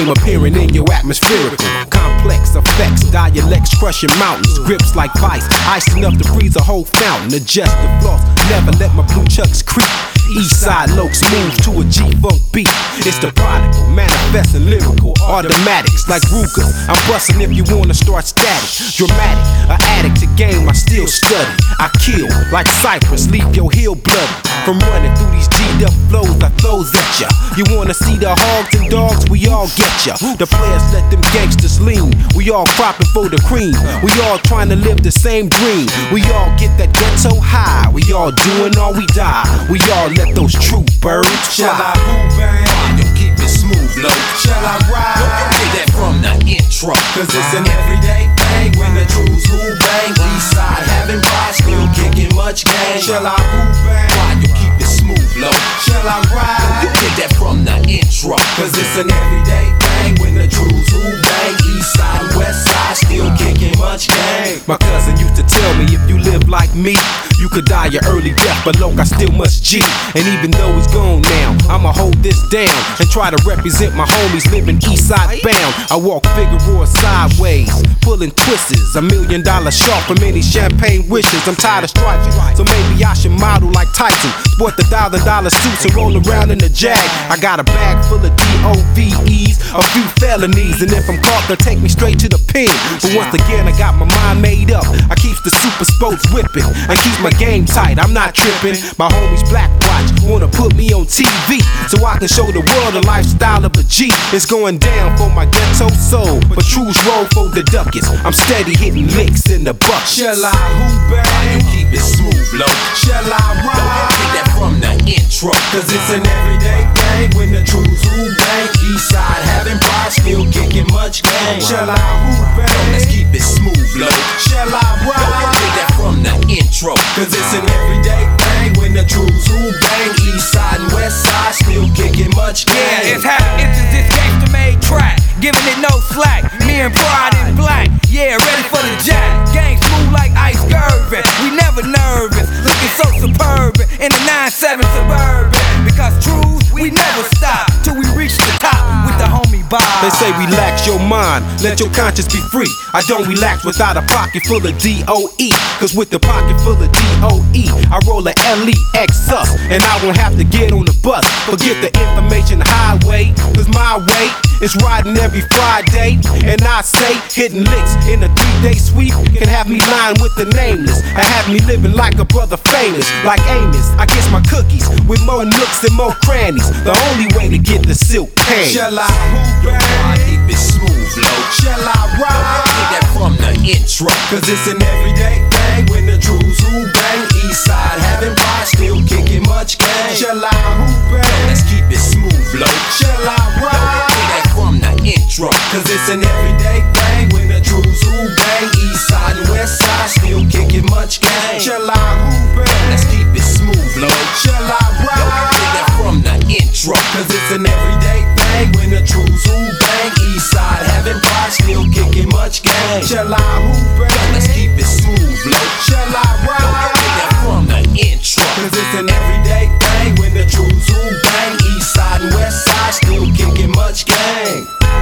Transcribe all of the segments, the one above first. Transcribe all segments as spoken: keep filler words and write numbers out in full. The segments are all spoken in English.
I'm appearing in your atmospherical. Complex effects, dialects crushing mountains. Grips like vice, ice enough to freeze a whole fountain. Adjust the floss, never let my blue chucks creep. East side lokes move to a G-funk beat. It's the prodigal, manifesting lyrical automatics like Ruger. I'm busting if you wanna start static. Dramatic, an addict to game, I still study. I kill like Cypress, leave your heel bloody. From running through these G'd up flows, I throws at ya. You wanna see the hogs and dogs? We all get ya. The players let them gangsters lean. We all cropping for the cream. We all trying to live the same dream. We all get that ghetto high. We all doing all we die. We all let those true birds fly. Shall I move bang? Don't keep it smooth, low. Shall I ride? Don't get that from the intro. Cause it's an everyday thing when the truths who bang. East side having pride, still kicking much game. Shall I move bang? Why you keep it smooth, low? Shall I ride? You get that from the intro. Cause it's an everyday thing when the truths who bang. East side, west side, still kicking much game. My cousin used to tell me if you live like me, you could die your early death, but look, I still must G. And even though he's gone now, I'ma hold this down and try to represent my homies living east side bound. I walk Figueroa sideways, pulling twists, a million dollar shark from any champagne wishes. I'm tired of striping, so maybe I should model like Tyson. Sport the thousand dollar suits and roll around in the Jag. I got a bag full of D O V Es, a few felonies, and if I'm caught, they'll take me straight to the pen. But once again, I got my mind made up. I keeps the super sports whipping and keeps my game tight. I'm not tripping. My homies Black Watch wanna put me on T V so I can show the world the lifestyle of a G. It's going down for my ghetto soul, but truths roll for the ducats. I'm steady hitting licks in the bucket. Shall I hoop bang? You keep it smooth, low. Shall I ride? Don't get that from the intro. Cause it's an everyday thing when the truths who bang. East side having pride, still kicking much game. Shall I hoop bang? Let's keep it smooth, low. Shall I ride? Don't get that from the intro. Cause it's an everyday thing when the truths who bang. East side and west side, still kicking much game. Yeah, it's half inches, this gangster made track, giving it no slack. Me and Pride in black, yeah, ready for the jack. Gang smooth like Ice Gervin, we never nervous, looking so superb in the nine seven Suburban. Because truth, we never stop till we reach the top with the homie Bob. They say relax your mind, let your conscience be free. I don't relax without a pocket full of D O E. Cause with the pocket full of D O E, I roll a L E X us, and I won't have to get on the bus. Forget the information highway, cause my way is riding every Friday. And I say hitting licks in a three-day sweep can have me lying with the nameless, and have me living like a brother famous, like Amos. I guess my cookies with more nooks and more crannies, the only way to get the silk pan. Shall I hoop bang? I keep it smooth, low. Shall I ride? Get that from the intro. Cause it's an everyday thing when the truths who bang. East side having pride, still kicking much game. Shall I hoop bang? Let's keep it smooth, low. Shall I ride? Get that from the intro. Cause it's an everyday thing when the truths who bang. East side and west side, still kicking much game. Shall I hoop bang? Let's keep it smooth, low. Shall I ride? Get that from the intro. Cause it's an everyday thing when the truths who bang. East side having pride, still kicking much game. Shall I hoop bang? Let's keep it smooth, low. Shall I ride? Get that from the intro. Cause it's an everyday thing when the truths who bang. East side and west side, still kicking much game.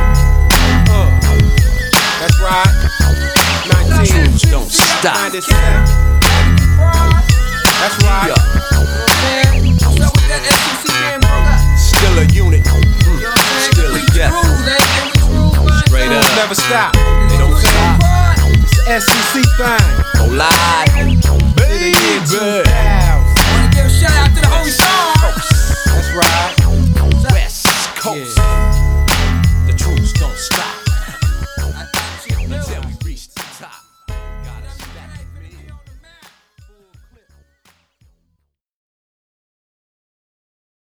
Uh, that's right. nineteen. Truths don't stop. ninety-seven. That's right. Still a unit. Mm. Still a death. Straight up. Never stop. They don't stop. It's S E C thing. Don't lie. Baby.